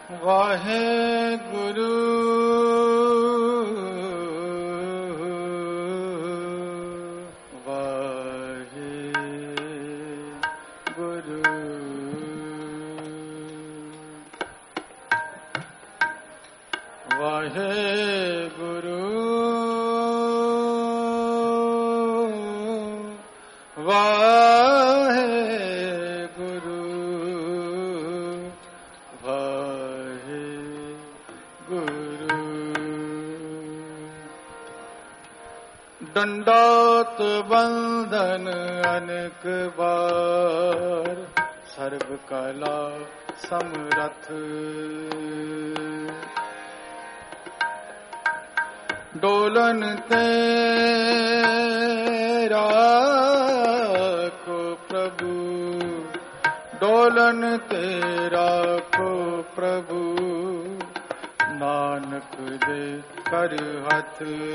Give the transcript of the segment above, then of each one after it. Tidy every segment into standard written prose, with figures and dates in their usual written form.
वाहेगुरु वाहेगुरु वाहेगुरु वाहेगुरु दंडोत बंधन अनेक बार सर्व कला समरथ डोलन तेरा को प्रभु डोलन तेरा को प्रभु नानक दे कर हथ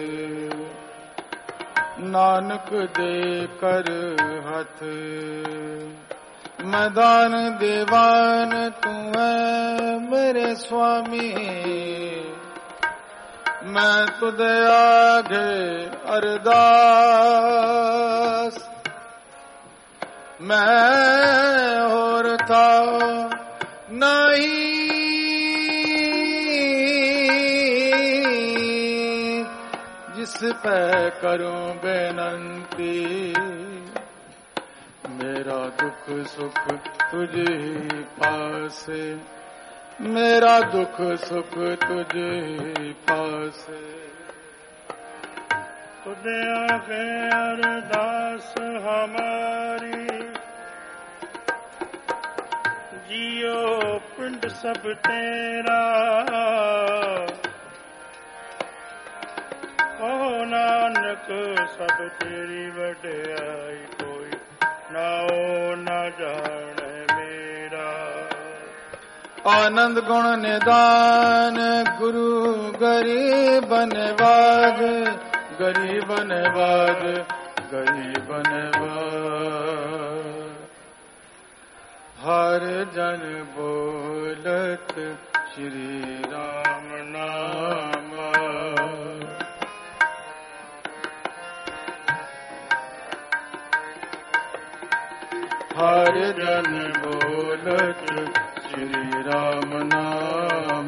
नानक दे कर हथ मैदान दीवान तू है मेरे स्वामी मैं तुझे आगे अरदास मैं और था नहीं जिस पे करूं बेनंती मेरा दुख सुख तुझे पास मेरा दुख सुख तुझे पास तुझे आगे अरदास हमारी जियो पिंड सब तेरा ओ नानक सब तेरी वड्याई कोई नाओ ना जाने मेरा आनंद गुण निदान गुरु गरीब नवाज गरीब नवाज गरीब नवाज हर जन बोलत श्री राम नाम हर जन बोलत श्री राम नाम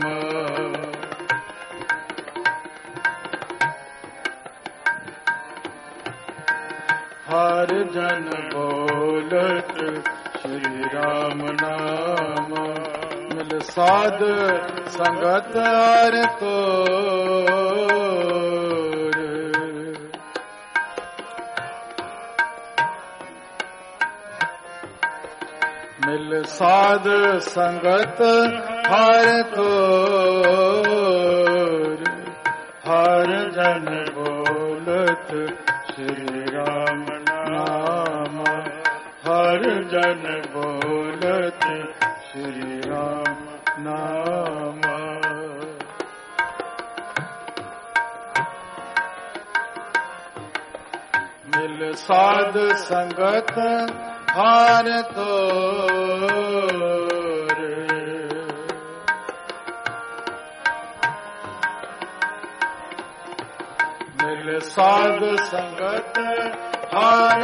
हर जन बोलत श्री राम नाम मिल साध संगत हर तो मिल साध संगत हर तोर हर जन बोलत श्री राम नाम हर जन बोलत श्री राम नाम मिल साध संगत हार तोर मिल साध संगत हार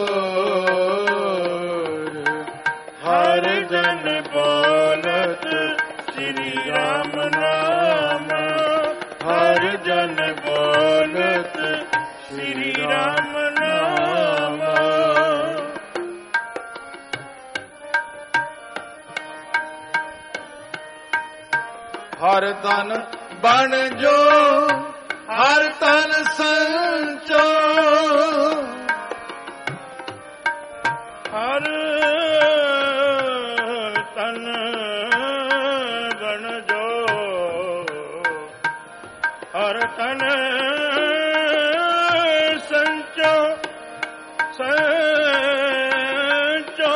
तोर हर जन बोलत श्री राम नाम हर जन बोलत श्री राम नाम हर तन बन जो हर तन संचो हर तन बन जो हर तन संचो संचो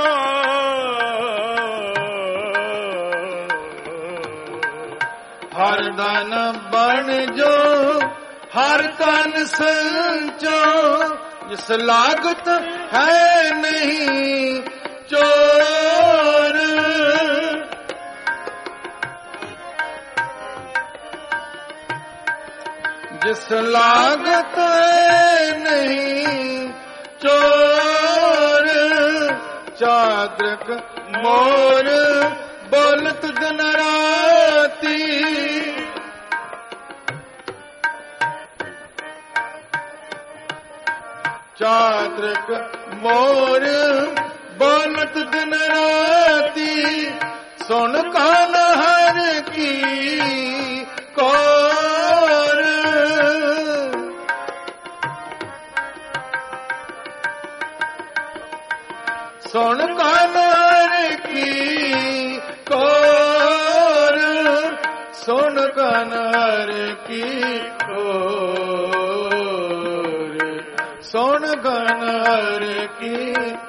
हर तन बन जो हर तन संचो जिस लागत है नहीं चोर जिस लागत नहीं चोर, चादरक मोर बोलत दिन राती, चादरक मोर बोलत दिन राती, सुन कान हर की कोर, सुन कान हर की कोर, सुन कान हर की कोर, सुन कान हर की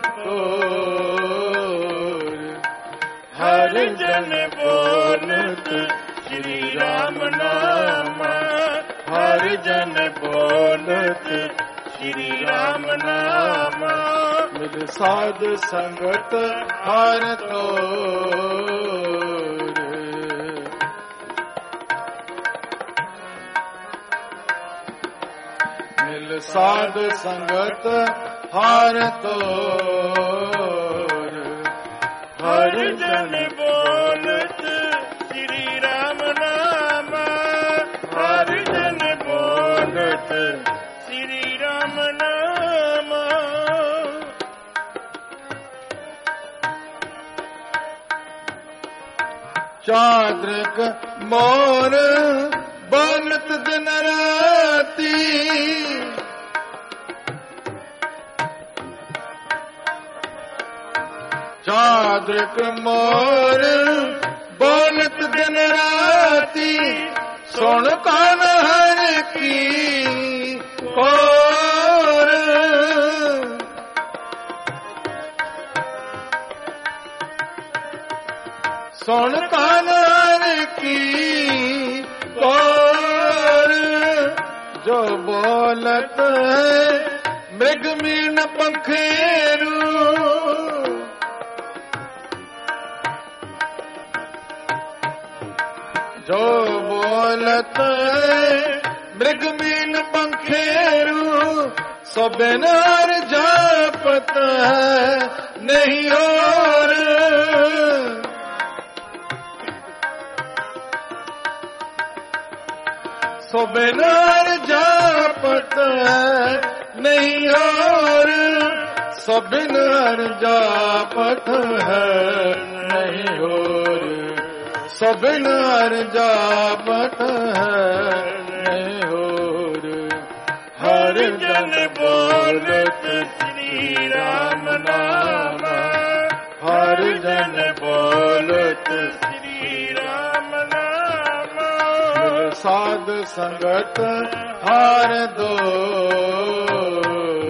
कोर। हर जन बोलत श्री राम नाम, हर जन बोलत श्री राम नाम, मिल साध संगत हर तोर, मिल साध संगत हर तोर। हर जन बोलत श्री राम नाम, हर जन बोलत श्री राम नाम, चादरक मोर बोलत दिन राती, चादरक मोर बोलत दिन राती, सुन कान हर की कोर, सुन कान हर की कोर। जो बोलत है मृग मीन पंखेरू, जो बोलत मृग मीन पंखेरू, सो बिनार जापत है नहीं और, सो बिनार जापत है नहीं और, सो बिनार जापत है नहीं और, सब नर जापत है नहीं और। हर जन बोलत श्री राम नाम, हर जन बोलत श्री राम नाम, साध संगत हर दोर,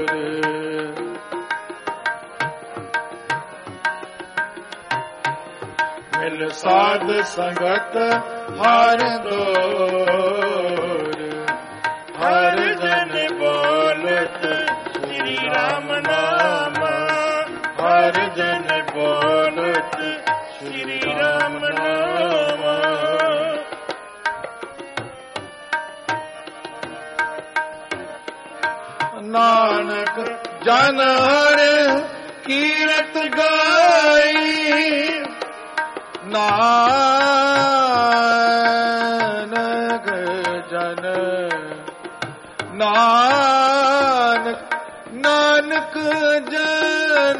मिल साध संगत हर दोर। हर जन बोलत श्री राम नाम, हर जन बोलत श्री राम नाम, नानक जन हर कीरत गाई, नानक जन, नानक नानक जन,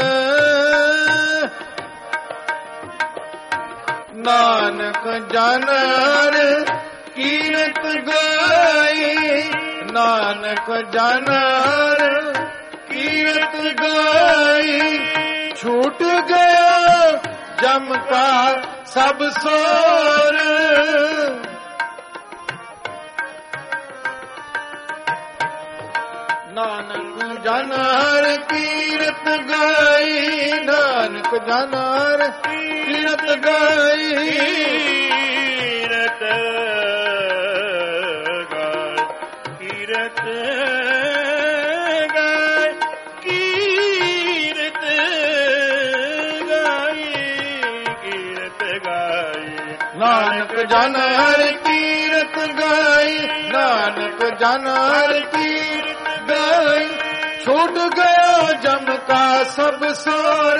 नानक जन हर कीरत गाई, नानक जन हर कीरत गाई, छूट गया जम का सब सोर, नानक जन हर कीरत गाई, नानक जन हर कीरत गाई, कीरत गाय, कीरत गाय, कीरत गाय, कीरत गाय, नानक जन हर कीरत गाई, नानक जन हर कीरत गाई। छूट गया जम का सब सोर,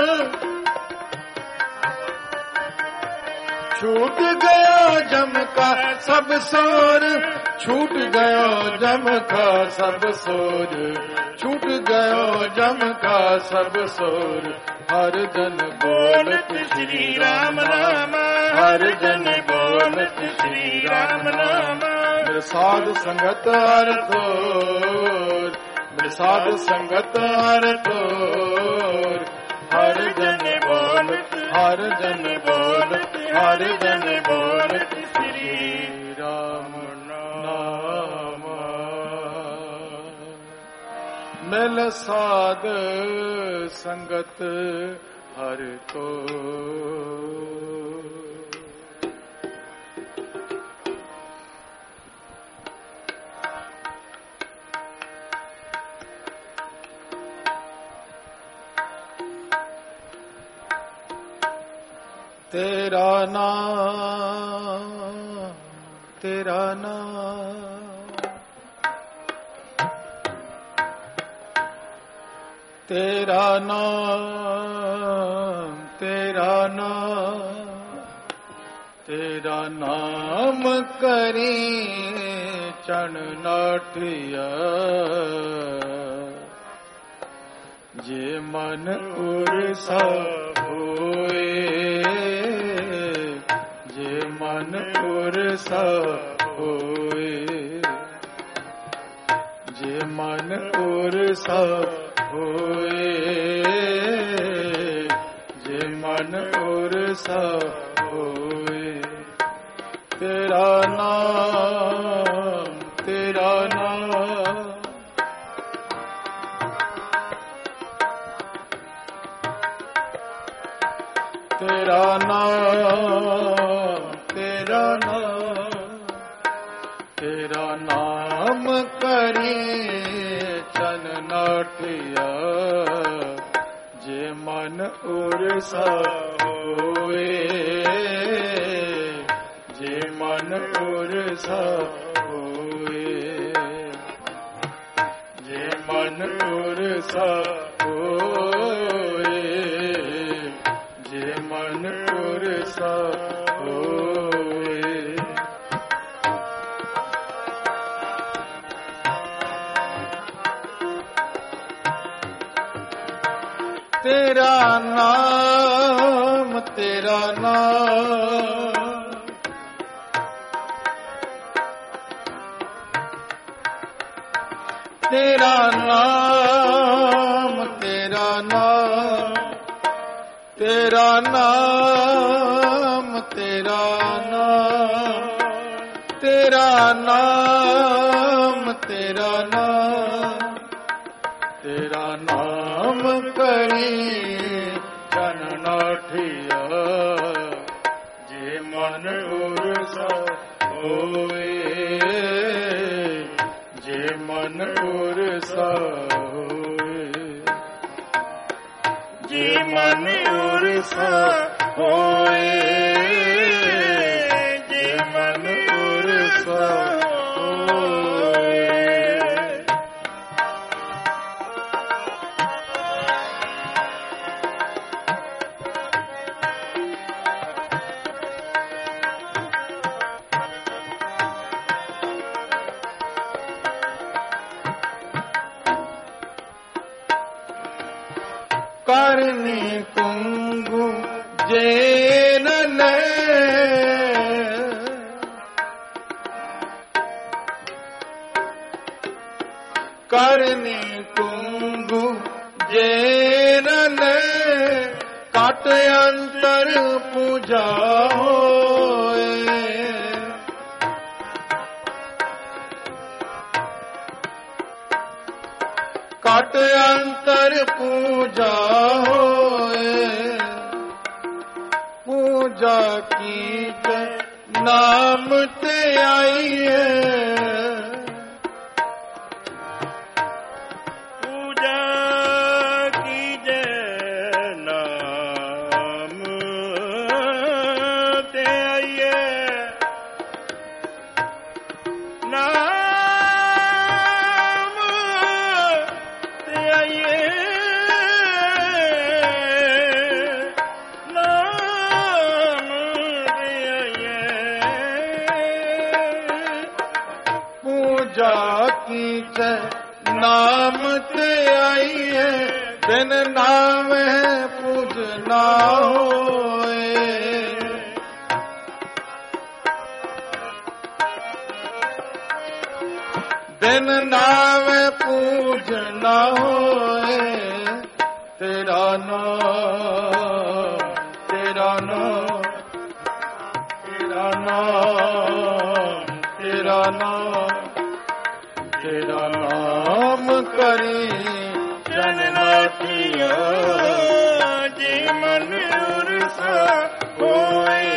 छूट गया जम का सब सोर, छूट गया जम का सब सोर, छूट गया जम का सब सोर। हर जन बोलत श्री राम नाम, हर जन बोलत श्री राम नाम। मेरे साध संगत हर थोर, मेरे साध संगत हर थोर। हर जन बोलत, हर जन बोलत, हर जन बोलत श्री राम नाम। मिल साध संगत हर को, तेरा नाम, तेरा नाम, तेरा नाम, तेरा नाम, तेरा नाम करी चण नाठिया। जे मन उरसा होए, जे मन उरसा होए, जे मन उरसा होए, जे मन उरसा होए। तेरा नाम, तेरा नाम, तेरा नाम, तेरा नाम, तेरा नाम करी चन नाठिया। जे मन उरसा होए, जे मन उरसा होए, जे मन उरसा होए, जे मन उरसा होए। तेरा नाम, तेरा नाम, तेरा नाम, तेरा नाम, तेरा नाम, तेरा नाम, तेरा नाम, तेरा नाम, तेरा नाम करी चन नाठिया। जे मन उरसा होए, जे मन उरसा होए, जे मन उरसा होए, जे मन उरसा होए। करनी कुंगु जेन ले, करनी कुंगु जेन ले। काट अंतर पूजा होए, काट अंतर पूजा होए। पूजा की नाम ते आई है, पूजा कीजे नाम ते आई पूजा की नाम ते आइए, बिन नाम पूजना होए। बिन नाम पूजना होए, तेरा नाम, तेरा नाम, तेरा नाम, तेरा नाम, तेरा नाम करी जननाथिया, जी मन उर्सा होए,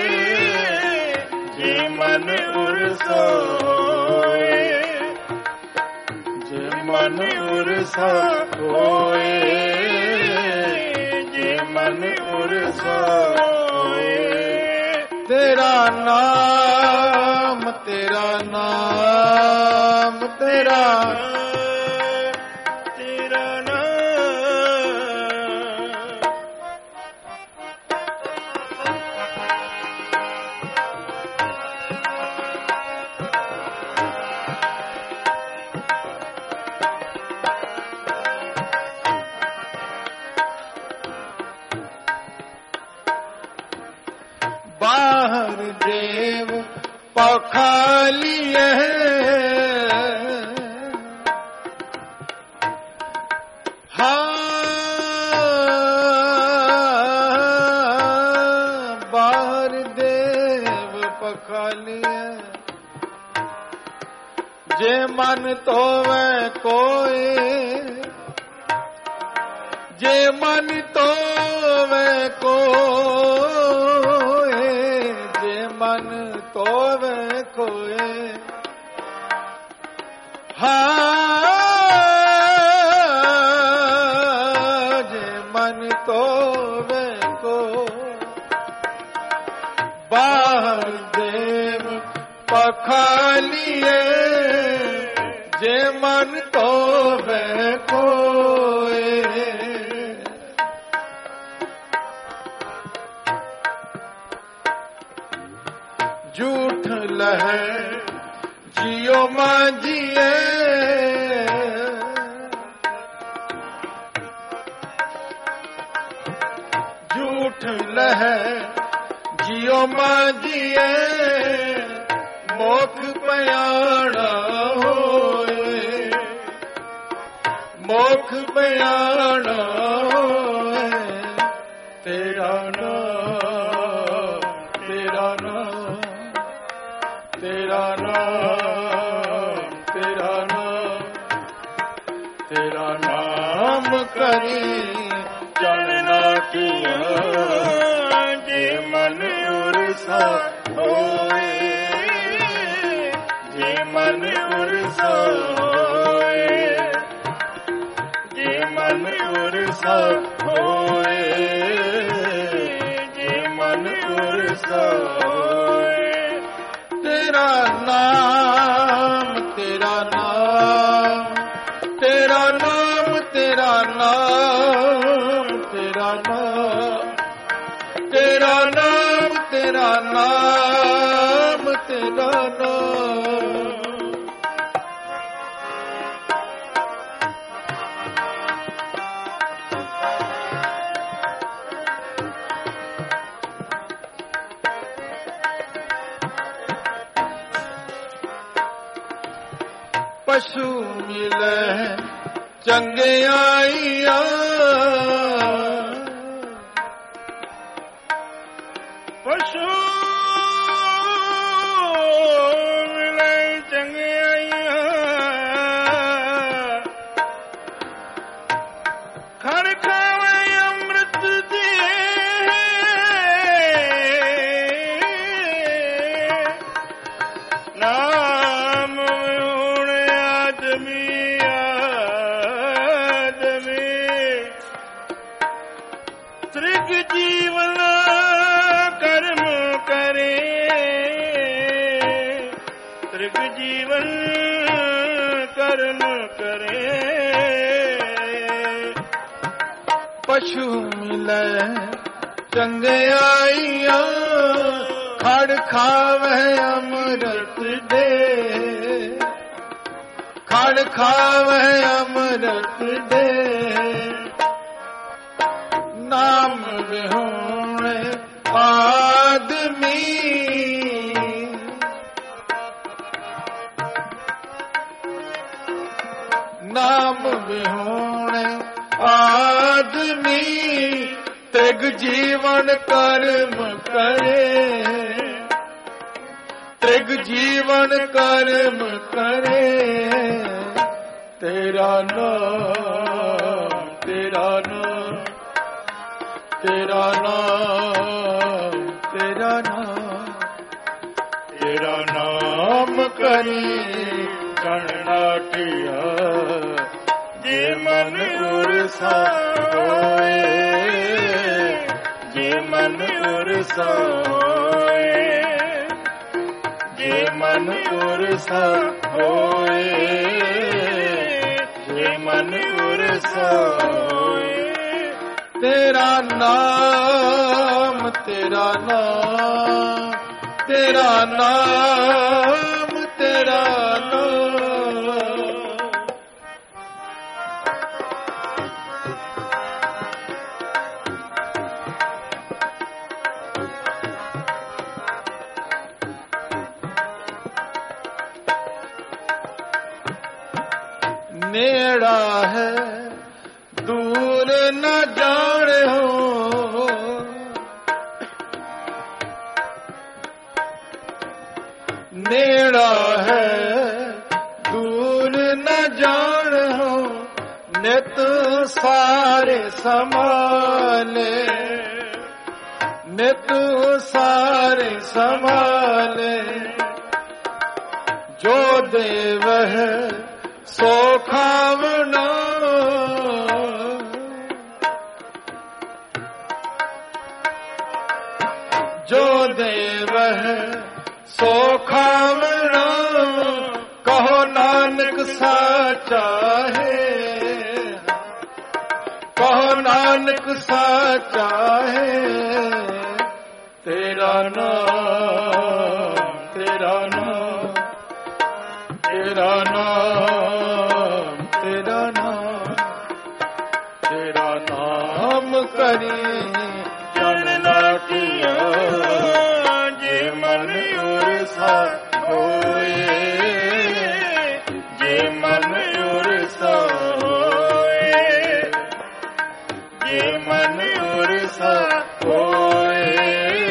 जी मन उर्सा होए, जी मन उर्सा होए, जी मन उर्सा होए। तेरा नाम, तेरा नाम, तेरा तेरा नाम। बाहर देव पखालिए, हाँ बाहर देव पखालिए, जे मन तो वह कोई, जे मन तो वह कोई, जे मन तो वह कोई, हाँ जे मन तो वह को, बाहर देव पखालिए, जे मन तो वह कोई। झूठ लहे जियो मांझिए, झूठ लहे जियो मांझिए, मोख बयाना होए, मोख बयाना होए। तेरा नाम, तेरा नाम, तेरा नाम, तेरा नाम, तेरा नाम करी जननाथिया, जे मन उर्सा होए, जे मन उर्सा होए, जे मन उर्सा होए, जे मन उर्सा होए। तेरा नाम, तेरा नाम, तेरा नाम, तेरा नाम, तेरा नाम, तेरा नाम, तेरा नाम, तेरा नाम। पशु मिले चंगे आइया, पशु मिले चंगे आइया, खड़ खावे अमृत दे, नाम उण आदमी आदमी, त्रिग जीवन कर्म करे, त्रिग जीवन कर्म करे। पशु मिले चंगे आइया, खड़ खावे अमृत दे, जीवन खावे अमृत दे, नाम विहोणे आदमी, नाम विहोणे आदमी, त्रिग जीवन कर्म करे, त्रिग जीवन कर्म करे, तेरा नाम, तेरा नाम, तेरा नाम, तेरा नाम, तेरा नाम करी चरणाटिया, जे मन उरसा होए, जे मन उरसा होए, जे मन उरसा होए, जे मन उरसा होए, तेरा नाम, तेरा नाम, तेरा नाम, तेरा नाम। नेड़ा है दूर न जाने हो, नेड़ा है दूर न जाने हो, नित सारे संभाले, नित सारे संभाले, जो देव है सो खावना, जो देव है सो खावना, कहो नानक साचा है, कहो नानक साचा है, तेरा नाम, तेरा नाम, तेरा नाम, तेरा नाम, तेरा नाम करी चरणाटिया, जे मन उरसा होए, जे मन उरसा होए, जे मन उरसा होए,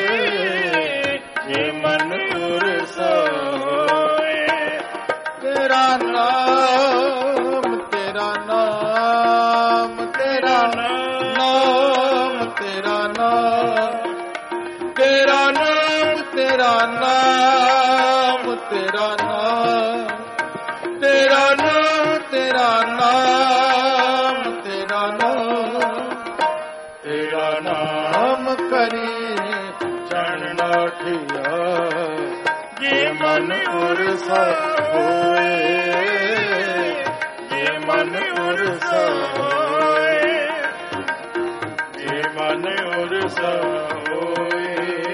जे मन उरसा होए, तेरा नाम, तेरा नाम, तेरा नाम, तेरा नाम, तेरा नाम, तेरा नाम, तेरा नाम, तेरा नाम, तेरा नाम, तेरा नाम, तेरा नाम करी चरणाटिया, जे मन उरसा होए, जे मन उरसा होए, जे मन उरसा होए,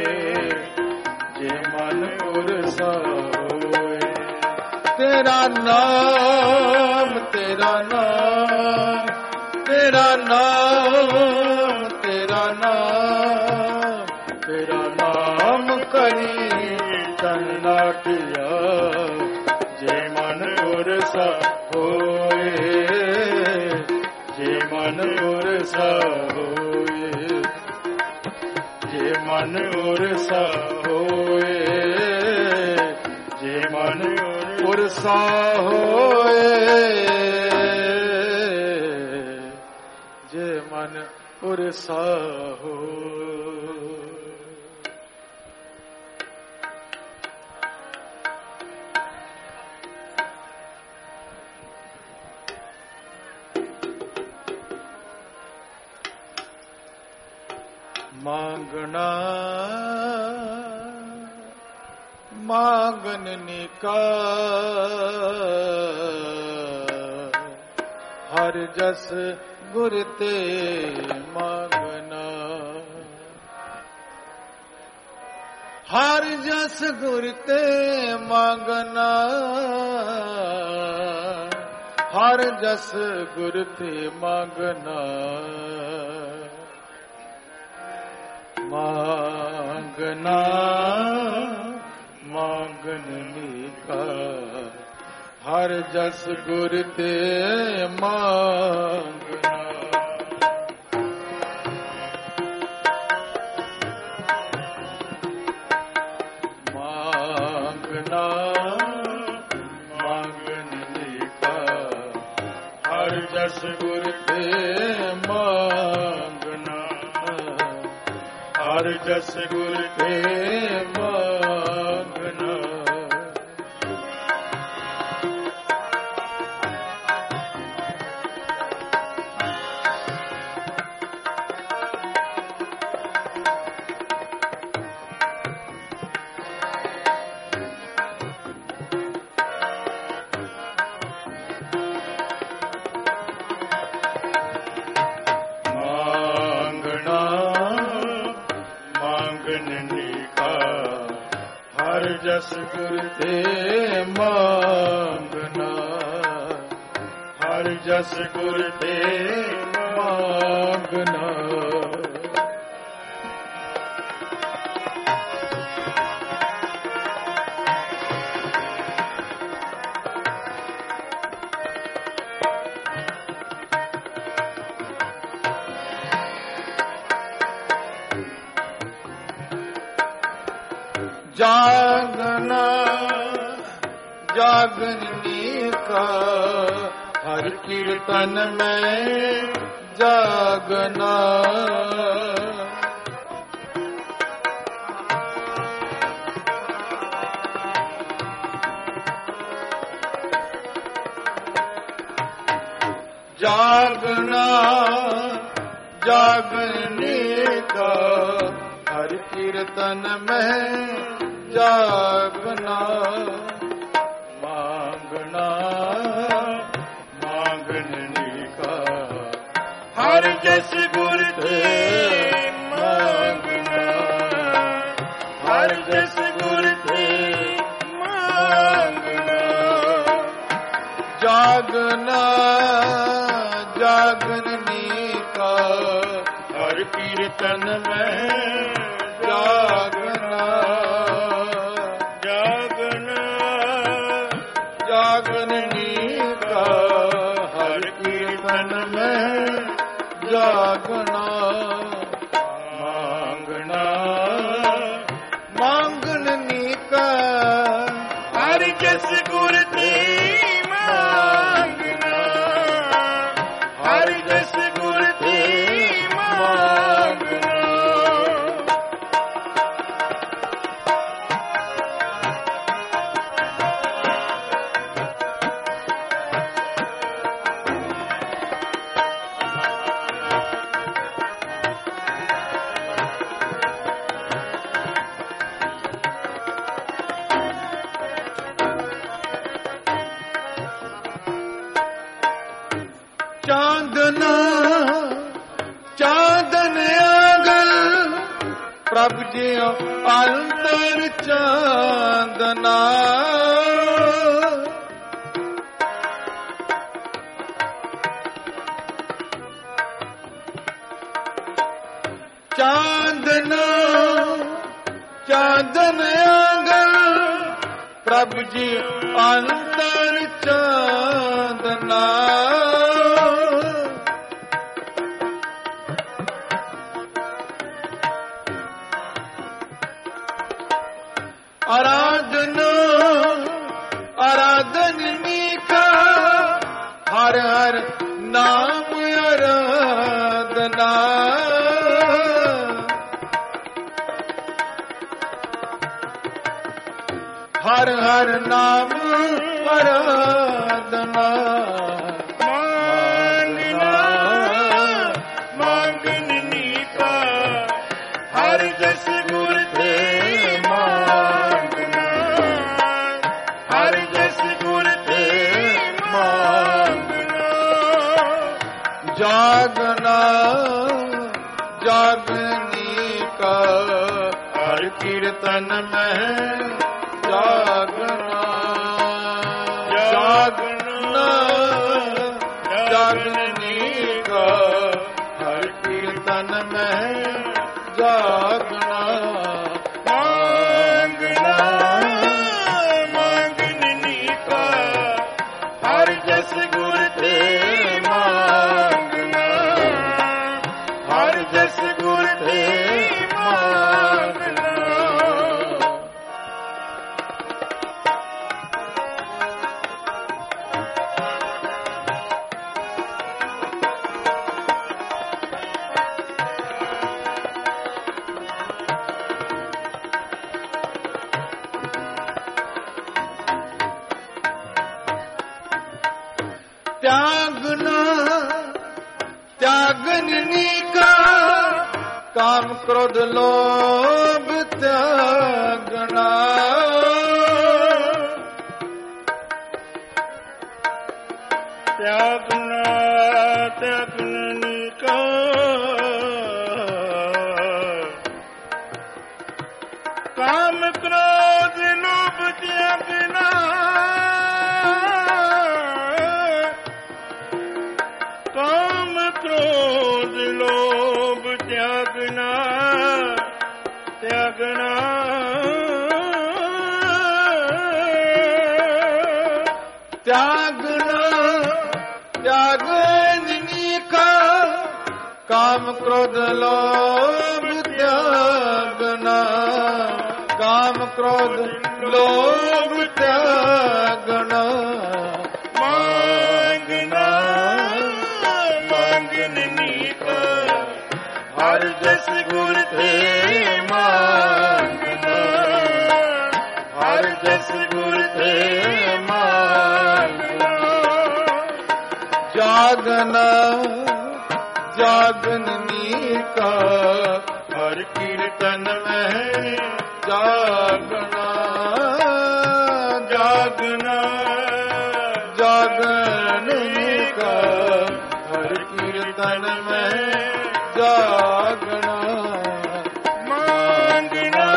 जे मन उरसा होए, तेरा नाम, तेरा नाम, तेरा नाम, तेरा नाम, तेरा नाम करी चरणाटिया, जे मन उरसा होए, जे मन उरसा होए, जे मन उरसा होए, जे मन उरसा होए, जे मन उरसा हो। मांगना मांगने का हर जस गुर ते मांगना, हर जस गुर ते मांगना, ਹਰ ਜਸ ਗੁਰ ਤੇ ਮੰਗਣਾ, ਮੰਗਣਾ ਮੰਗਨ ਲੀਕਾ, ਹਰ ਜਸ ਗੁਰ ਤੇ ਮੰਗਣਾ। ਮੰਗਣਾ ਮੰਗਨ ਲੀਕਾ, ਹਰ ਜਸ ਗੁਰ ਤੇ ਮੰਗਣਾ, ਹਰ ਜਸ ਗੁਰ ਤੇ ਮੰਗਣਾ। ਜਸ ਗੁਰ ਤੇ ਮੰਗਣਾ, ਹਰ ਜਸ ਗੁਰ ਤੇ ਮੰਗਣਾ। ਜਾਗਨਾ ਜਾਗਨੀ ਕਾ, ਹਰ ਕੀਰਤਨ ਮੈਂ ਜਾਗਨਾ। ਜਾਗਨਾ ਜਾਗਨੀ ਕਾ, ਹਰ ਕੀਰਤਨ ਮੈਂ ਜਾਗਨਾ। ਮੰਗਣਾ ਮੰਗਣੀ ਕਾ, ਹਰ ਜਸ ਗੁਰ ਤੇ ਮੰਗਣਾ, ਹਰ ਜਸ ਗੁਰ ਤੇ ਮੰਗਣਾ। ਜਾਗਨਾ ਜਾਗਨੀ ਕਾ, ਹਰ ਕੀਰਤਨ ਮੈਂ ਜਾਗਨਾ। ਜਾਗਨੀ ਕਾ, ਹਰ ਕੀਰਤਨ ਮੈਂ ਜਾਗਣਾ। ਮੰਗਣਾ ਮੰਗਣੀ ਕਾ, ਹਰ ਜਸ ਗੁਰ ਤੇ ਮੰਗਣਾ, ਹਰ ਜਸ ਗੁਰ ਤੇ ਮੰਗਣਾ। ਚਾਂਦਨਾ ਚਾਂਦਨ ਆਗਲ, ਪ੍ਰਭ ਜਿਉ ਅੰਤਰ ਚਾਂਦਨਾ। ਚਾਂਦਨਾ ਚਾਂਦਨ ਆਗਲ, ਪ੍ਰਭ ਜਿਉ ਅੰਤਰ ਚਾਂਦਨਾ। ਆਰਾਧਨਾ ਆਰਾਧਨੀ ਕਾ, ਹਰ ਹਰ ਨਾਮ ਆਰਾਧਨਾ। ਹਰ ਹਰ ਨਾਮ ਆਰਾਧਨਾ। ਮੰਗਣਾ ਮੰਗਣੀ ਕਾ, ਹਰ ਜਸ ਗੁਰ ਤੇ ਮੰਗਣਾ, ਹਰ ਜਸ ਗੁਰ ਤੇ ਮੰਗਣਾ। ਜਾਗਨਾ ਜਾਗਨੀ ਕਾ, ਹਰ ਕੀਰਤਨ ਮੈਂ ਜਾਗਨਾ। ਜਾਗਨਾ ਜਾਗਣੀ ਕਾ ਹਰ ਕੀਰਤਨ ਮੈਂ ਜਾਗਣਾ ਮੰਗਣਾ ਮੰਗਣੀ ਕਾ ਹਰ ਜਸ ਗੁਰ ਤੇ ਮੰਗਣਾ ਹਰ ਜਸ ਗੁਰ ਤੇ ਮੰਗਣਾ त्यागना त्यागनी का काम क्रोध लोभ त्यागना त्यागना त्यागनी का काम क्रोध लोभ त्यागना काम क्रोध लोभ त्यागना त्यागना त्यागना त्यागनी का काम क्रोध लोभ त्यागना काम क्रोध लोभ त्यागना मांगना मांगनी का हर जस गुर थे मांगना हर जस गुर थे मांगना जागना जागनी का हर कीर्तन में जागना जागना जागनी का हर कीर्तन में जागना मांगना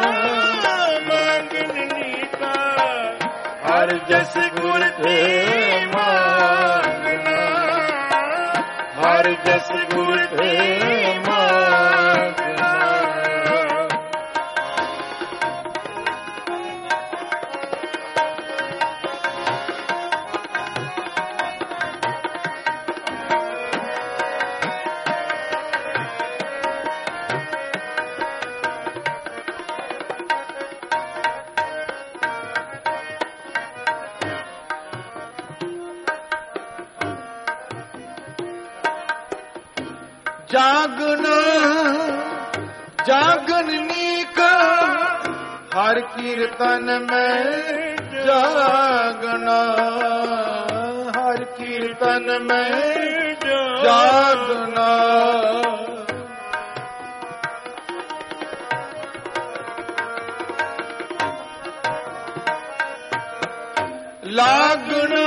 मांगनी का हर जस गुर थे मांगना हर जस गुर थे मांगना जागना जागनी का हर कीर्तन में जागना हर कीर्तन में जागना लागना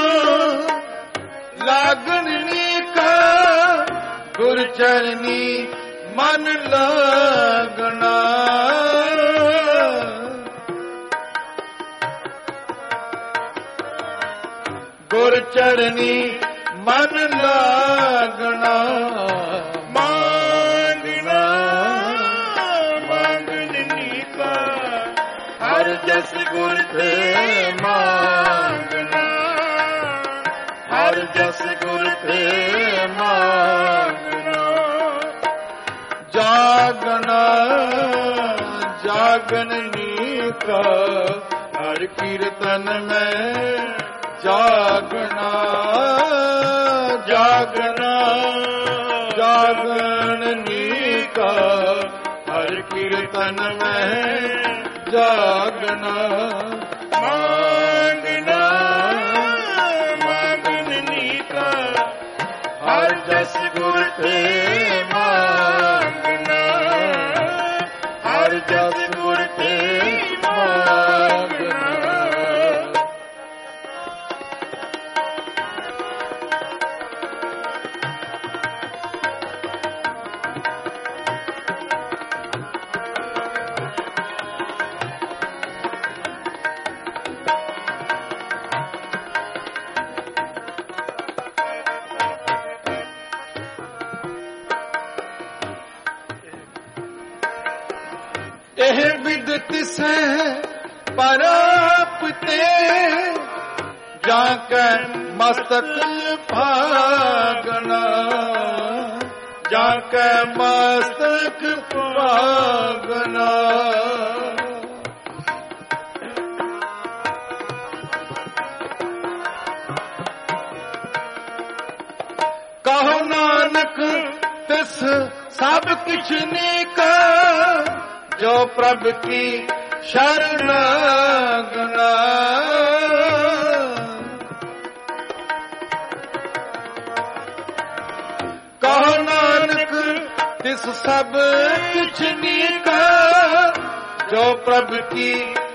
लागनी का गुर चरनी मन लगना गुर चरनी मन लगना मांगना मांगनी का हर जस गुर थे मांगना हर जस गुर थे मांगना जागना जागनी का हर कीर्तन में जागना जागना जागनी का हर कीर्तन में जागना मांगना मांगनी का हर जस गुर थे मांगना हर जस गुर थे मांगना तिसै प्राप्ते जाके मस्तक भागना जाके मस्तक भागना कहो नानक तिस सब किछ नीका जो प्रभु की शरणागना कहो नानक तिस सब किछ नीका जो प्रभु की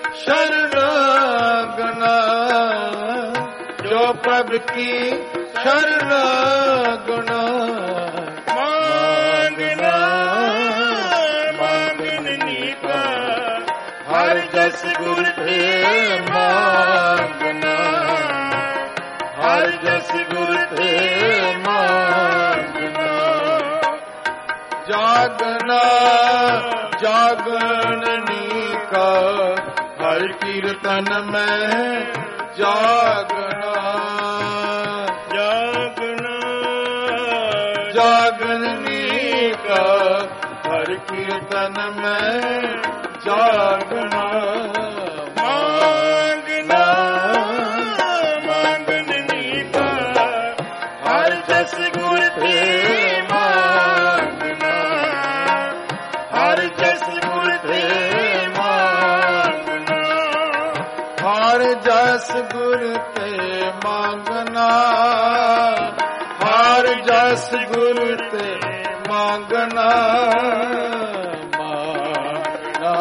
शरणागना जो प्रभु की शरणागना मांगना मांगनी का हर जस गुर थे मांगना हर जस गुर थे मांगना जागना जागनी का हर कीर्तन में जागना जागनी का हर कीर्तन में जागना मांगना मांगनी का हर जस गुर थे मांगना हर जस गुर थे मांगना हर जस गुर थे मांगना हर जस गुरु ते मांगना मांगना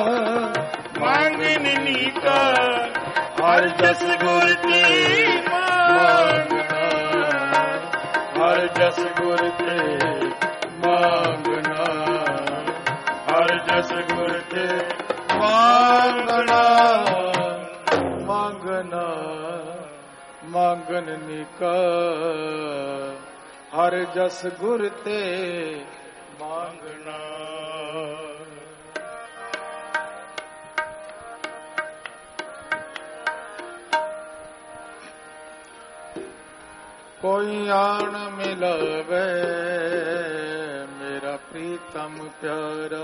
मांगनी का हर जस गुरु ते मांगना हर जस गुरु ते मांगना हर जस गुरु ते मांगना मांगना मांगनी का हर जस गुर ते मांगना कोई आन मिलावे मेरा प्रीतम प्यारा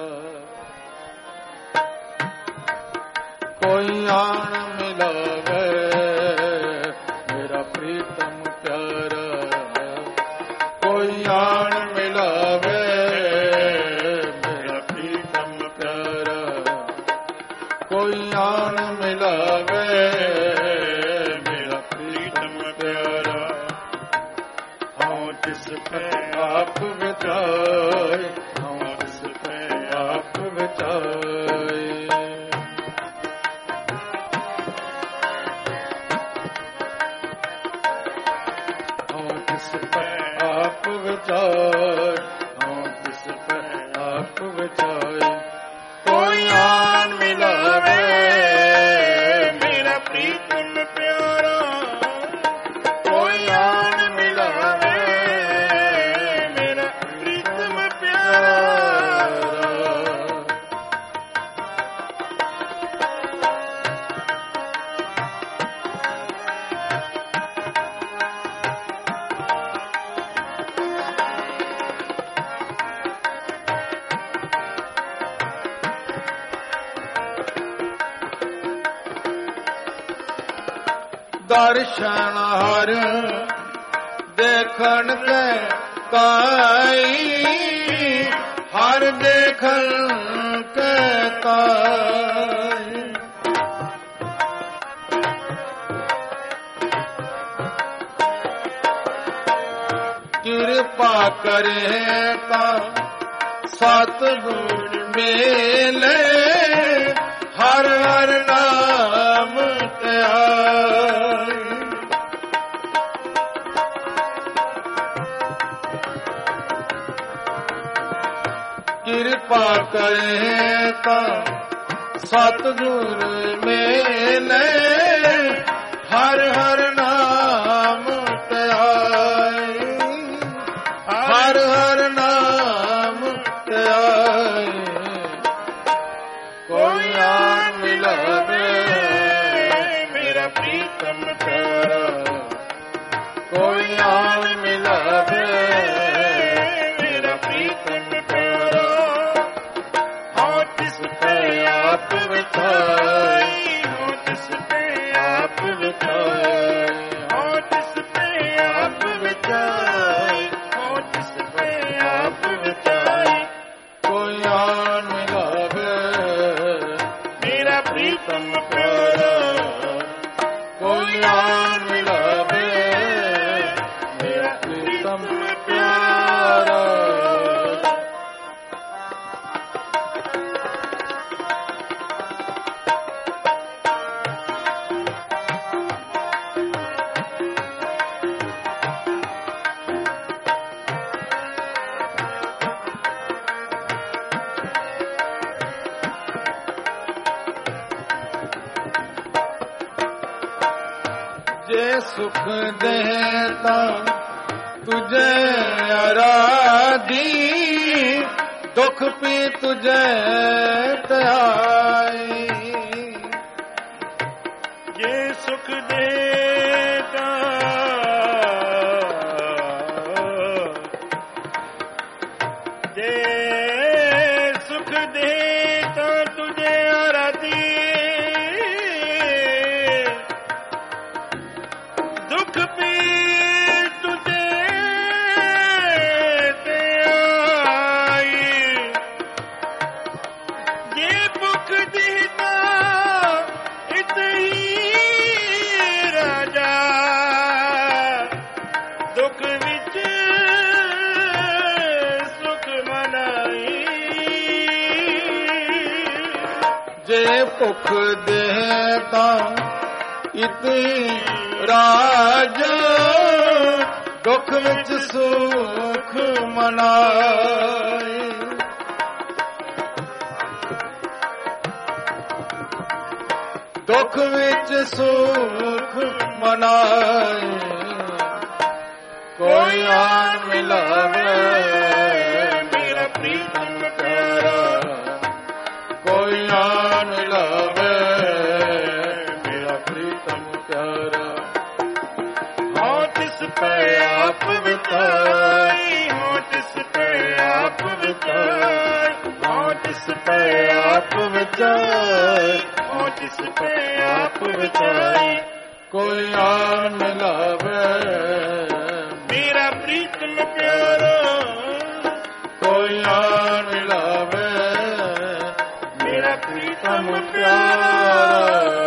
कोई आन मिलावे मेरा प्रीतम प्यारा कोई आन मिलावे मेरा प्रीतम प्यारा कोई आन मिलावे मेरा प्रीतम प्यारा हाँ जिस पे आप बिताए हाँ जिस पे आप बिताए आप विचार हाँ किस पर आप विचार कोई आन मिलावे मेरा प्रीतम प्यारा कोई आन मिलावे मेरा प्रीतम प्यारा दर्शन हर देखन के काई हर देखन के काई कृपा करे ता सतगुर मेले हर हर नाम त्याई कृपा करे ता सतगुर मेले हर हर नाम त्याई हर हर नाम त्याई कोई आन प्रीतम प्यारा कोई आन मिलावे मेरा प्रीतम प्यारा। हाँ जिस पे आप बिठाई हाँ जिस पे आप बिठाई हाँ जिस पे आप बिठाई हाँ जिस पे आप बिठाई कोई आन मिलावे मेरा प्रीतम प्यारा कोई आन मिलावे मेरा प्रीतम प्यारा। जे सुख देता तुझे आराधी दुख पी तुझे त्याई। ये सुख देता जे सुख देता तुझे आराधी दुख पी तुझे त्याई। ये भुख दीना इत ही राजा दुख विच सुख मनाई। जे भुख देता इति राजा दुख विच सुख मनाए। दुख विच सुख मनाए कोई आन मिलावे मेरा प्रीतम प्यारा कोई आन मिलावे मेरा प्रीतम प्यारा। हाँ जिस पे आप बिताई हाँ जिस पे आप बिताई हाँ जिस पे आप बिताई हाँ जिस पे आप बिताई कोई आन मिलावे मेरा प्रीतम प्यारा कोई आन मिलावे मेरा प्रीतम प्यारा।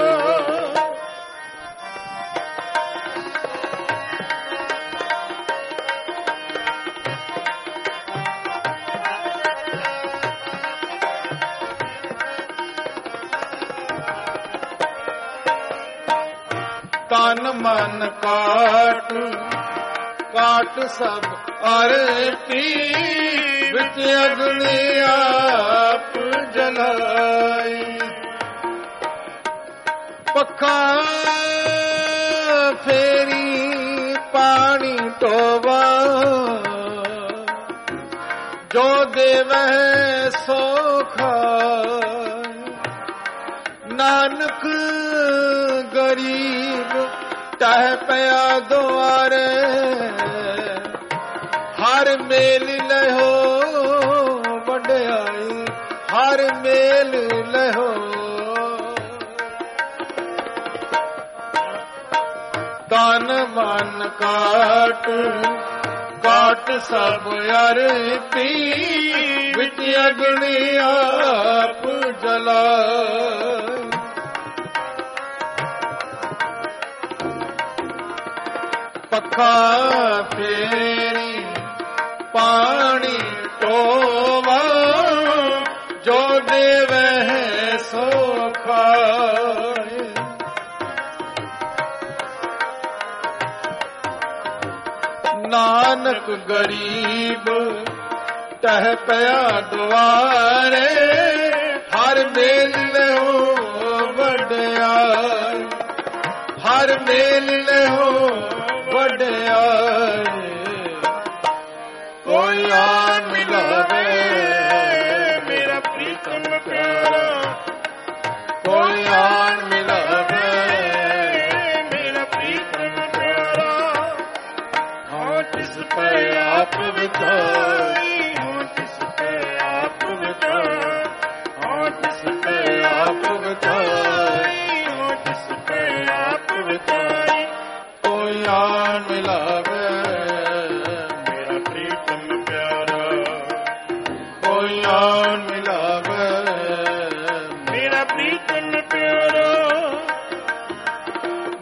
तन मन काट काट सब अरती विच अग्नि आप जलाई। पखा फेरी पानी टोवा जो देवे सो खाए। नानक गरीब टह पया द्वारे हर मेल लहो वड्याई हर मेल लहो। तन मन काट काट सब अरती विच अग्नि आप जलाई। पखा फेरी पानी टोवा जो देवे सो खाए। नानक गरीब टह पया द्वारे हर मेल हो वड्याई हर मेल हो वड्याई कोई आन मिलावे मेरा प्रीतम प्यारा कोई आन मिलावे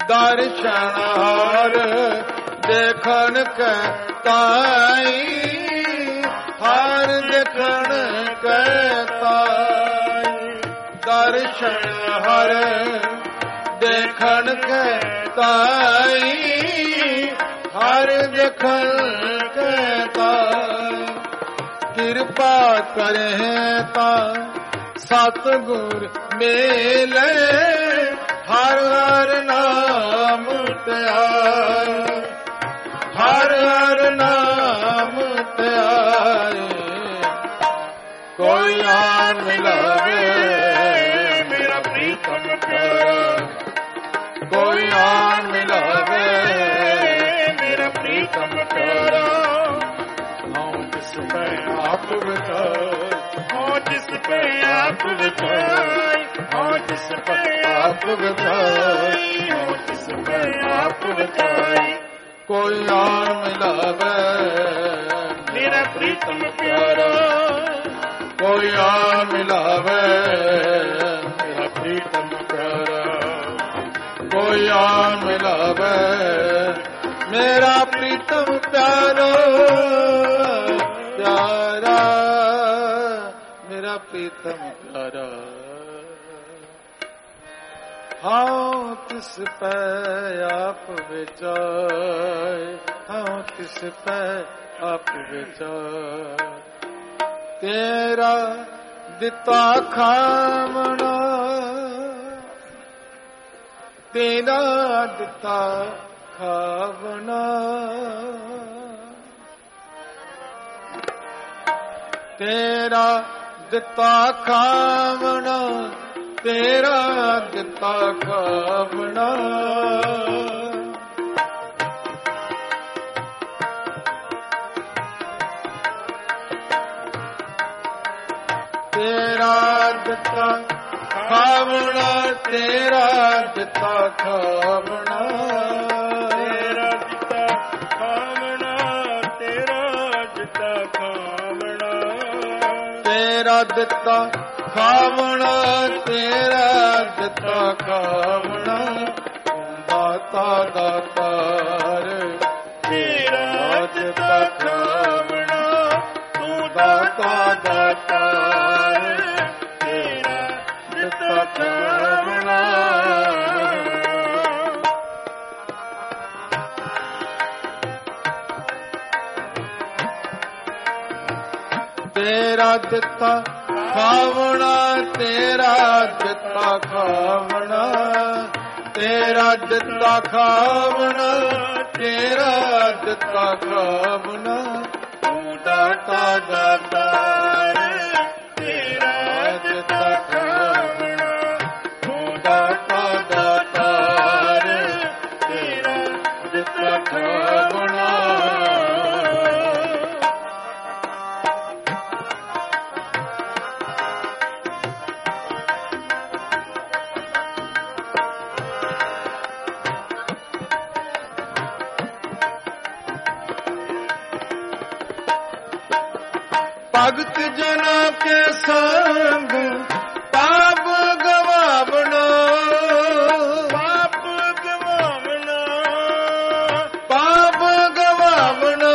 ਦਰਸ਼ਨ ਹਰ ਦੇਖਣ ਕੈ ਤਾਈ, ਹਰ ਦੇਖਣ ਕੈ ਤਾਈ। ਦਰਸ਼ਨ ਹਰ ਦੇਖਣ ਕੈ ਤਾਈ, ਹਰ ਦੇਖਣ ਕੈ ਤਾਈ। ਕਿਰਪਾ ਕਰੇ ਤਾਂ ਸਤਿਗੁਰ ਮੇਲੇ, ਹਰ ਹਰ ਨਾਮ ਧਿਆਏ, ਹਰ ਹਰ ਨਾਮ ਧਿਆਏ। ਕੋਈ ਆਨ ਮਿਲਾਵੇ ਮੇਰਾ ਪ੍ਰੀਤਮ ਪਿਆਰਾ, ਕੋਈ ਆਨ ਮਿਲਾਵੇ ਮੇਰਾ ਪ੍ਰੀਤਮ ਪਿਆਰਾ। ਹਉ ਜਿਸ ਪੈ ਆਪ ਵਿਚਾਰ, ਹਉ ਜਿਸ ਪੈ ਆਪ ਵਿਚਾਰ, ਹਉ ਜਿਸ ਪੈ ਆਪ ਵਿਚਾਰ, ਹਉ ਜਿਸ ਪੈ ਆਪ ਵਿਚਾਰ। ਕੋਈ ਆਨ ਮਿਲਾਵੇ ਮੇਰਾ ਪ੍ਰੀਤਮ ਪਿਆਰਾ, ਕੋਈ ਆਨ ਮਿਲਾਵੇ ਮੇਰਾ ਪ੍ਰੀਤਮ ਪਿਆਰਾ, ਕੋਈ ਆਨ ਮਿਲਾਵੇ ਮੇਰਾ ਪ੍ਰੀਤਮ ਪਿਆਰਾ। ਪਿਆਰਾ ਮੇਰਾ ਪ੍ਰੀਤਮ ਪਿਆਰਾ। ਹਉ ਤਿਸ ਪੈ ਆਪ ਵਿਚਾਰ, ਹਉ ਤਿਸ ਪੈ ਆਪ ਵਿਚਾਰ। ਤੇਰਾ ਦਿੱਤਾ ਖਾਵਣਾ, ਤੇਰਾ ਦਿੱਤਾ ਖਾਵਣਾ। ਤੇਰਾ ਦਿੱਤਾ ਖਾਵਣਾ, ਤੇਰਾ ਦਿੱਤਾ ਖਾਵਣਾ। ਤੇਰਾ ਦਿੱਤਾ ਖਾਵਣਾ, ਤੇਰਾ ਦਿੱਤਾ ਖਾਵਣਾ। ਤੇਰਾ ਦਿੱਤਾ ਖਾਵਣਾ, ਤੇਰਾ ਦਿੱਤਾ ਖਾਵਣਾ। ਤੇਰਾ ਦਿੱਤਾ ਖਾਵਣਾ, ਤੇਰਾ ਦਿੱਤਾ ਖਾਵਣਾ। ਦਾਤਾ ਦਾਤਾਰ ਤੇਰਾ ਦਿੱਤਾ ਖਾਵਣਾ, ਤੂੰ ਦਾਤਾ ਦਾਤਾਰ, ਤੇਰਾ ਦਿੱਤਾ ਖਾਵਣਾ। ਤੇਰਾ ਦਿੱਤਾ ਖਾਵਣਾ, ਤੇਰਾ ਦਿੱਤਾ ਖਾਵਣਾ। ਤੇਰਾ ਦਿੱਤਾ ਖਾਵਣਾ, ਤੇਰਾ ਦਿੱਤਾ ਖਾਵਣਾ। ਤੂੰ ਦਾਤਾ ਦਾਤਾਰ, ਤੇਰਾ ਦਿੱਤਾ ਖਾਵਣਾ, ਤੂੰ ਦਾਤਾ ਦਾਤਾਰ, ਤੇਰਾ ਦਿੱਤਾ ਖਾਵਣਾ। ਭਗਤ ਜਨਾ ਕੇ ਸੰਗ ਪਾਪ ਗਵਾਵਣਾ, ਪਾਪ ਗਵਾਵਣਾ, ਪਾਪ ਗਵਾਵਣਾ।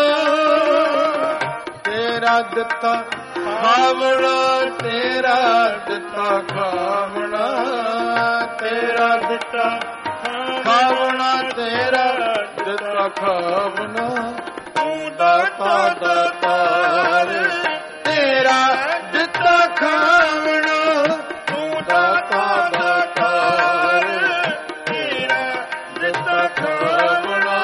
ਤੇਰਾ ਦਿੱਤਾ ਖਾਵਣਾ, ਤੇਰਾ ਦਿੱਤਾ ਖਾਵਣਾ। ਤੇਰਾ ਦਿੱਤਾ ਖਾਵਣਾ, ਤੇਰਾ ਦਿੱਤਾ ਖਾਵਣਾ। ਤੂੰ ਦਾਤਾ ਦਾਤਾਰ, ਤੇਰਾ ਦਿੱਤਾ ਖਾਵਣਾ। ਤੂੰ ਦਾਤਾ ਦਾਤਾਰ, ਤੇਰਾ ਦਿੱਤਾ ਖਾਵਣਾ।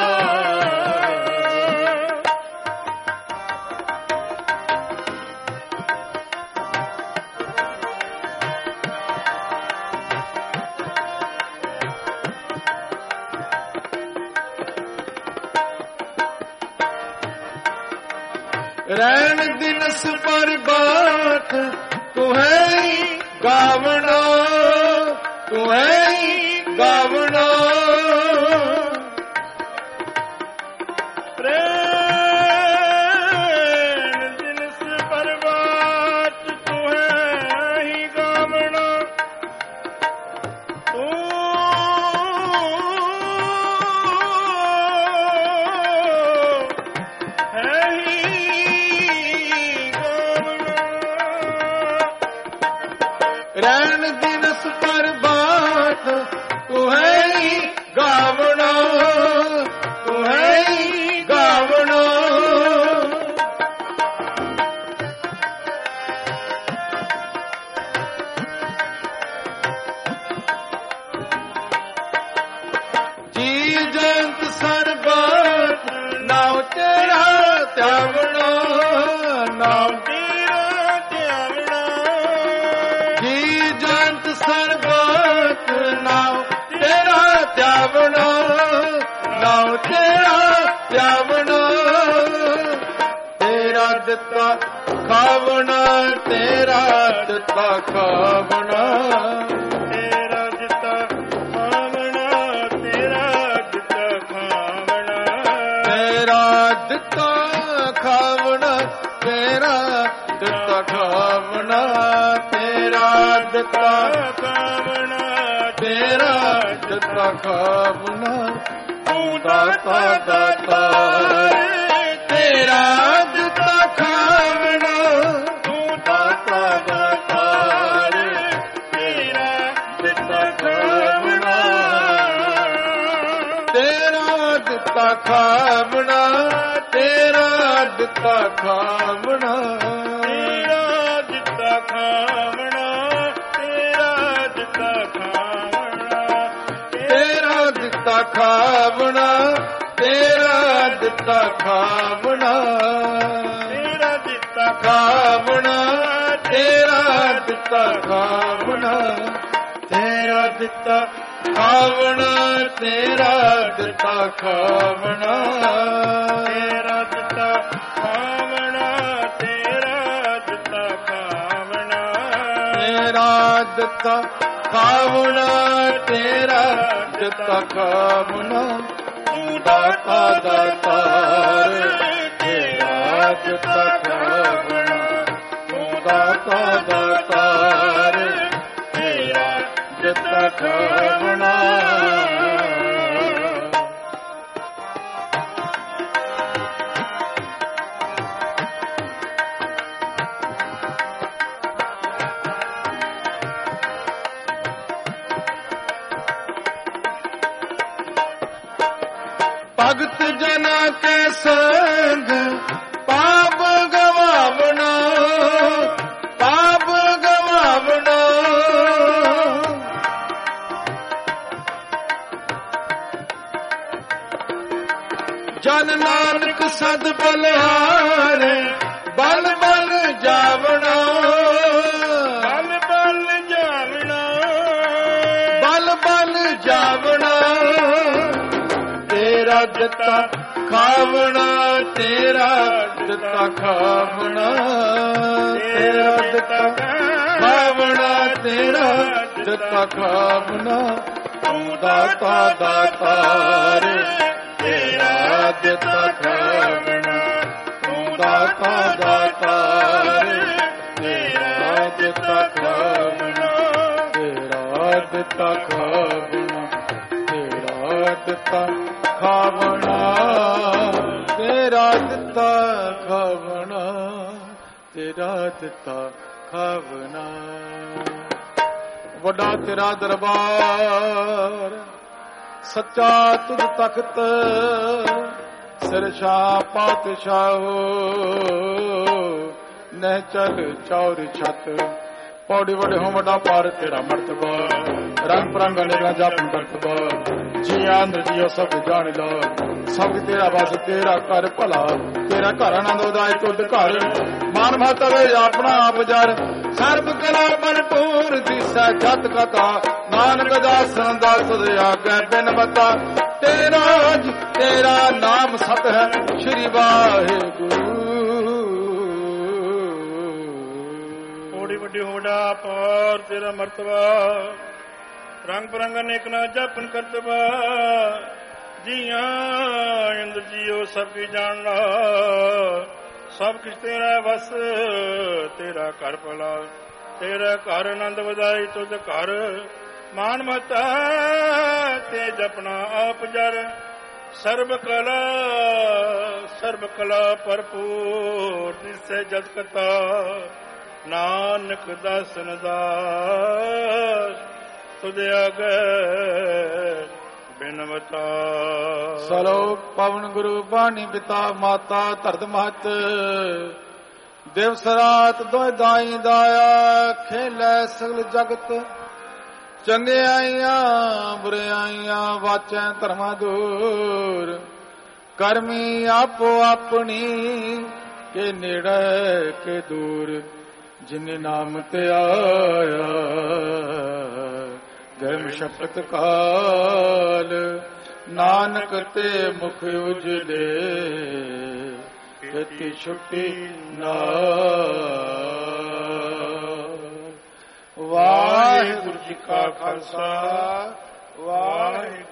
ਰਹਿਣ ਦਿਨਸ ਪਰ ਬਾਤ ਤੂੰ ਹੈ ਗਾਵਣਾ, ਤੂੰ ਹੈ ਗਾਵਣਾ। ਰਹਿਣ ਦਿਨਸ ਪਰ ਬਾਤ ਤੂੰ ਹੈ ਹੀ ਗਾਵਣਾ। ਤੂੰ ਤੂੰ ਹੈ ਹੀ ਗਾਵਣਾ, ਤੂੰ ਹੈ ਹੀ ਗਾਵਣਾ। ਜੀ ਜੰਤ ਸਰਬਤ ਨਾਮ ਤੇਰਾ ਧਿਆਵਣਾ, ਨਾਮ ਤੇਰਾ ਧਿਆਵਣਾ। ਜੀ ਜੰਤ ਸਰਬਤ ਨਾਮ ਤੇਰਾ ਧਿਆਵਣਾ, ਨਾਮ ਤੇਰਾ ਧਿਆਵਣਾ। ਤੇਰਾ ਦਿੱਤਾ ਖਾਵਣਾ, ਤੇਰਾ ਦਿੱਤਾ ਖਾਵਣਾ, ਤੇਰਾ ਦਿੱਤਾ ਖਾਵਣਾ, ਤੇਰਾ ਦਿੱਤਾ ਖਾਵਣਾ। ਤੇਰਾ ਦਿੱਤਾ ਖਾਵਣਾ, ਤੇਰਾ ਦਿੱਤਾ ਖਾਵਣਾ, ਤੇਰਾ ਦਿੱਤਾ ਖਾਵਣਾ, ਤੇਰਾ ਦਿੱਤਾ ਖਾਵਣਾ। ਤੂੰ ਦਾਤਾ ਦਾਤਾ ਤੇਰਾ ਦਿੱਤਾ ਖਾਵਣਾ, ਤੂੰ ਦਾਤਾ ਦਾਤਾ ਤੇਰਾ ਦਿੱਤਾ ਖਾਵਣਾ। ਤੇਰਾ ਦਿੱਤਾ ਖਾਵਣਾ, ਤੇਰਾ ਦਿੱਤਾ ਖਾਵਣਾ, ਤੇਰਾ ਦਿੱਤਾ ਖਾਵਣਾ, ਤੇਰਾ ਦਿੱਤਾ ਖਾਵਣਾ। ਤੇਰਾ ਦਿੱਤਾ ਖਾਵਣਾ, ਤੇਰਾ ਦਿੱਤਾ ਖਾਵਣਾ, ਤੇਰਾ ਦਿੱਤਾ ਖਾਵਣਾ, ਤੇਰਾ ਦਿੱਤਾ ਖਾਵਣਾ। ਤੇਰਾ ਦਿੱਤਾ ਖਾਵਣਾ, ਤੇਰਾ ਦਿੱਤਾ ਖਾਵਣਾ, ਤੇਰਾ ਦਿੱਤਾ ਖਾਵਣਾ, ਤੇਰਾ ਦਿੱਤਾ ਖਾਵਣਾ। ਤੇਰਾ ਦਿੱਤਾ ਖਾਵਣਾ, ਤੇਰਾ ਦਿੱਤਾ ਖਾਵਣਾ। ਤੂੰ ਦਾਤਾ ਦਾਤਾਰ ਤੇਰਾ ਦਿੱਤਾ ਖਾਵਣਾ, ਤੂੰ ਦਾਤਾ ਦਾਤਾਰ ਤੇਰਾ ਦਿੱਤਾ ਖਾਵਣਾ। ਭਗਤ ਜਨਾ ਕੇ ਸੰਗ ਪਾਪ ਗਵਾਵਣਾ, ਪਾਪ ਗਵਾਵਣਾ। ਜਨ ਨਾਨਕ ਸਦ ਬਲਿਹਾਰੇ ਬਲ ਬਲ ਜਾਵਣਾ, ਬਲ ਬਲ ਜਾਵਣਾ, ਬਲ ਬਲ ਜਾਵਣਾ। ਤੇਰਾ ਦਿੱਤਾ ਖਾਵਣਾ, ਤੇਰਾ ਦਿੱਤਾ ਖਾਵਣਾ, ਤੇਰਾ ਦਿੱਤਾ ਖਾਵਣਾ, ਤੇਰਾ ਦਿੱਤਾ ਖਾਵਣਾ। ਤੂੰ ਦਾਤਾ ਦਾਤਾਰ ਤੇਰਾ ਦਿੱਤਾ ਖਾਵਣਾ, ਤੂੰ ਦਾਤਾ ਦਾਤਾਰ ਤੇਰਾ ਦਿੱਤਾ ਖਾਵਣਾ, ਤੇਰਾ ਦਿੱਤਾ ਖਾਵਣਾ, ਤੇਰਾ ਦਿੱਤਾ ਖਾਵਣਾ, ਤੇਰਾ ਦਿੱਤਾ ਖਾਵਣਾ, ਤੇਰਾ ਦਿੱਤਾ ਖਾਵਣਾ। ਵੱਡਾ ਤੇਰਾ ਦਰਬਾਰ ਸੱਚਾ ਤੁਧ ਤਖਤ, ਸਿਰਸ਼ਾ ਪਾਤਸ਼ਾਹੋ ਨਹਿ ਚਲ ਚੌਰ ਛਤ। ਪੌੜੀ ਵੱਡੇ ਹੋ ਵੱਡਾ ਪਾਰ ਤੇਰਾ ਮਰਤਬਾ, ਰੰਗ ਪ੍ਰੰਗ ਅਨੇਕਾਂ ਜਪ ਕਰਤਬਾ। ਜੀ ਆਂਦਰ ਜੀਓ ਸਭ ਜਾਣ ਲਾ, ਸਭ ਤੇਰਾ ਬਸ ਤੇਰਾ ਕਰ ਭਲਾ। ਤੇਰਾ ਘਰ ਆਨੰਦ ਉਦਾਏ ਤੁਧ ਘਰ, ਮਾਨ ਮਹਤਵੇ ਆਪਣਾ ਆਪ ਜਰ। ਸਰਬ ਕਲਾ ਭਰਪੂਰ ਦਿਸੈ ਜਤ ਕਥਾ, ਨਾਨਕ ਦਾਸਨ ਦਾ ਤੁਧ ਆਗੈ ਬਿਨ ਮਤਾ। ਤੇਰਾ ਨਾਮ ਸਤ ਹੈ ਸ਼੍ਰੀ ਵਾਹਿਗੁਰੂ। ਵੱਡੀ ਹੋੜਾ ਪਾਰ ਤੇਰਾ ਮਰਤਬਾ, ਰੰਗ ਬਰੰਗ ਅਨੇਕ ਨਾ ਜਾਪਨ ਕਰਤਬਾ। ਜੀਆਂ ਇੰਦਰ ਜੀਓ ਸਭ ਕੀ ਜਾਣਨਾ, ਸਭ ਕੁਛ ਤੇਰਾ ਵਸ। ਤੇਰਾ ਘਰ ਭਲਾ, ਤੇਰਾ ਘਰ ਆਨੰਦ ਵਧਾਈ ਤੁਧ ਘਰ। ਮਾਨ ਮਤਾ ਤੇ ਜਪਣਾ ਆਪ ਜਰ, ਸਰਬ ਕਲਾ ਭਰਪੂਰ ਦਿਸੈ ਜਤ ਕਥਾ। ਨਾਨਕ ਦਾਸਨ ਦਾਸ ਤੁਧ ਆਗੈ ਬਿਨ ਵਤਾ। ਸਲੋਕ ਪਵਨ ਗੁਰੂ ਬਾਣੀ ਪਿਤਾ ਮਾਤਾ ਧਰਤ ਮਹਤ। ਦਿਵਸ ਰਾਤ ਦੋਇ ਦਾਈ ਦਾਇਆ ਖੇਲੇ ਸਗਲ ਜਗਤ। ਚੰਗਿਆਈਆਂ ਬੁਰਿਆਈਆਂ ਵਾਚੈ ਧਰਮਾਂ ਦੂਰ। ਕਰਮੀ ਆਪੋ ਆਪਣੀ ਕੇ ਨੇੜੇ ਕੇ ਦੂਰ। ਜਿਨੇ ਨਾਮ ਤੇ ਆਇਆ ਗਰਮ ਸ਼ਪਤ ਕਾਲ। ਨਾਨਕ ਤੇ ਮੁਖ ਉਜਲੇ ਗਤੀ ਛੁੱਟੀ ਨਾਲ। ਵਾਹਿਗੁਰੂ ਜੀ ਕਾ ਖਾਲਸਾ ਵਾਹਿਗੁਰੂ